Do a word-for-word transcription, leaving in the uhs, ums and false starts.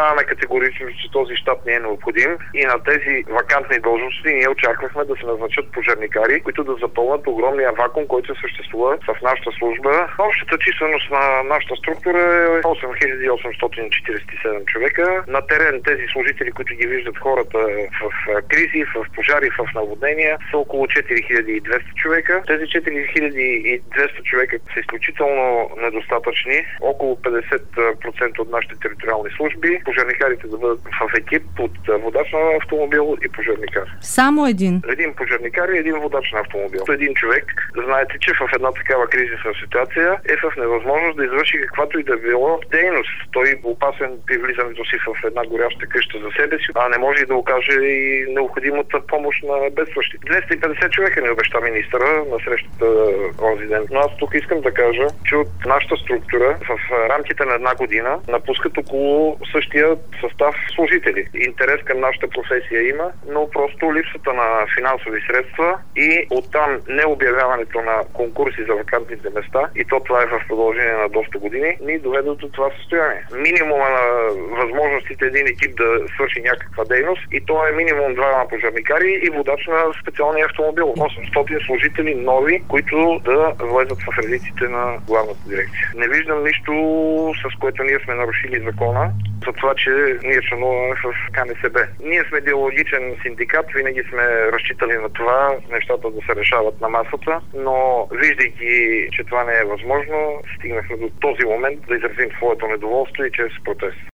заявяваме категорично, че този щат не е необходим и на тези вакантни должности ние очаквахме да се назначат пожарникари, които да запълнят огромния вакуум, който съществува в нашата служба. Общата численост на нашата структура е осем хиляди осемстотин четиридесет и седем човека. На терен тези служители, които ги виждат хората в кризи, в пожари, в наводнения, са около четири хиляди и двеста човека. Тези четири хиляди и двеста човека са изключително недостатъчни. Около петдесет процента от нашите териториални служби, пожарникарите да бъдат в екип от водач на автомобил и пожарникар. Само един? Един пожарникар и един водач на автомобил. Един човек, знаете, че в една такава кризисна ситуация е в невъзможност да извърши каквато и да било дейност. Той е опасен при влизането си в една горяща къща за себе си, а не може да окаже и необходимата помощ на бедстващите. двеста и петдесет човека ни обеща министъра на срещата онзи ден. Но аз тук искам да кажа, че от нашата структура в рамките на една година напускат около същия състав служители. Интерес към нашата професия има, но просто липсата на финансови средства и оттам необявяването на конкурси за вакантните места, и то това е в продължение на доста години, ни доведе до това състояние. Минимума на възможностите един екип да свърши някаква дейност, и то е минимум двама пожарникари и водач на специалния автомобил. осемстотин служители нови, които да влезат в редиците на главната дирекция. Не виждам нищо, с което ние сме нарушили закона, за това, че ние членуваме в К Н С Б. Ние сме диалогичен синдикат, винаги сме разчитали на това нещата да се решават на масата, но виждайки, че това не е възможно, стигнахме до този момент да изразим своето недоволство и чрез протест.